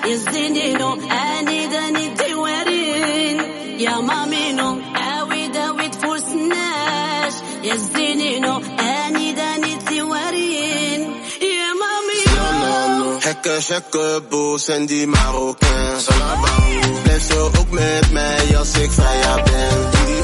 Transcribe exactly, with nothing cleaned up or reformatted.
يا زينينو اني داني ديوارين يا مامينو عاود عاود فوسناش يا زينينو اني داني ديوارين يا مامينو Hekken, checken, boos en die Marokkaan. Blijf zo ook met mij als ik vrij ben.